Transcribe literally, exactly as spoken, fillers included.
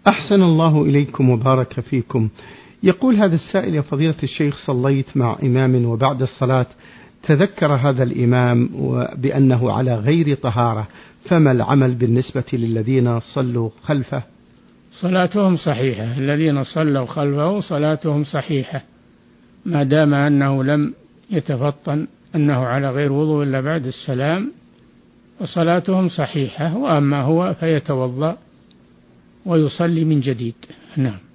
أحسن الله إليكم وبارك فيكم. يقول هذا السائل: يا فضيلة الشيخ، صليت مع إمام وبعد الصلاة تذكر هذا الإمام بأنه على غير طهارة، فما العمل بالنسبة للذين صلوا خلفه؟ صلاتهم صحيحة، الذين صلوا خلفه صلاتهم صحيحة ما دام أنه لم يتفطن أنه على غير وضوء إلا بعد السلام، وصلاتهم صحيحة. وأما هو فيتوضأ ويصلي من جديد. نعم.